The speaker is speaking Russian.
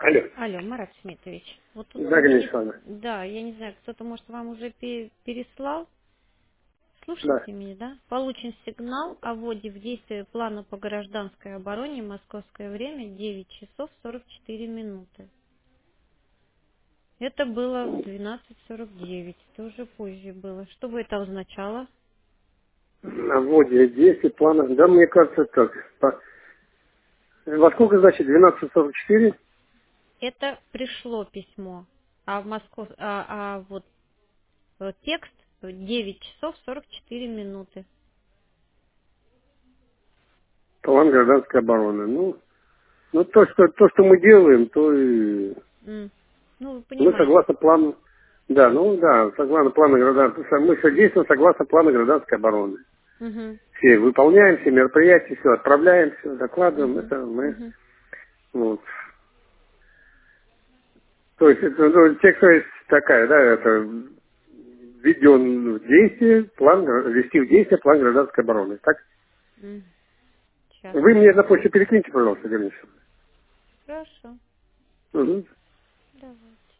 Алло. Алло, Марат Смитович. Вот тут Да, мне конечно. да, я не знаю, кто-то, может, вам уже переслал. Да. Слушайте меня, да? Получен сигнал о вводе в действие плана по гражданской обороне. Московское время 9 часов 44 минуты. Это было в 12:49. Это уже позже было. Что бы это означало? На вводе 10 планов. Да, мне кажется, так. Во сколько, значит, 12:44? Это пришло письмо. А в вот текст 9 часов 44 минуты. План гражданской обороны. Ну то, что мы делаем, то и М. Ну, вы мы понимаете. согласно плану. Да, согласно плану гражданской. Мы все действуем согласно плану гражданской обороны. Угу. Все выполняем, все мероприятия, все отправляем, все докладываем. Угу. Это мы. Угу. Вот. То есть, текстовая такая, да, это введен в действие ввести в действие план гражданской обороны. Так? Сейчас. Вы мне на почту перекиньте, пожалуйста, Галина. Хорошо. Угу. Давай.